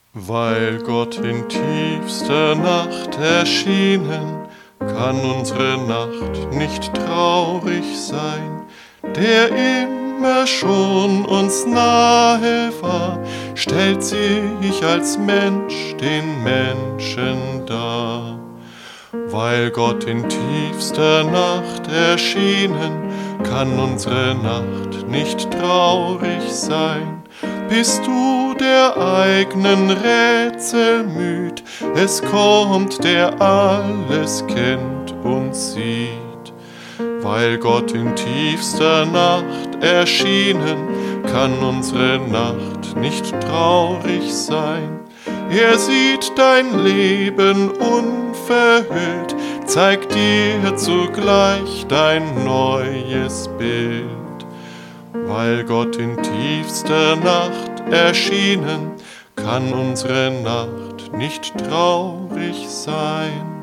Weil Gott in tiefster Nacht erschienen, kann unsere Nacht nicht traurig sein. Der immer schon uns nahe war, stellt sich als Mensch den Menschen dar. Weil Gott in tiefster Nacht erschienen, kann unsere Nacht nicht traurig sein. Bist du der eigenen Rätsel müd? Es kommt, der alles kennt und sieht. Weil Gott in tiefster Nacht erschienen, kann unsere Nacht nicht traurig sein. Er sieht dein Leben unverhüllt, zeigt dir zugleich dein neues Bild. Weil Gott in tiefster Nacht erschienen, kann unsere Nacht nicht traurig sein.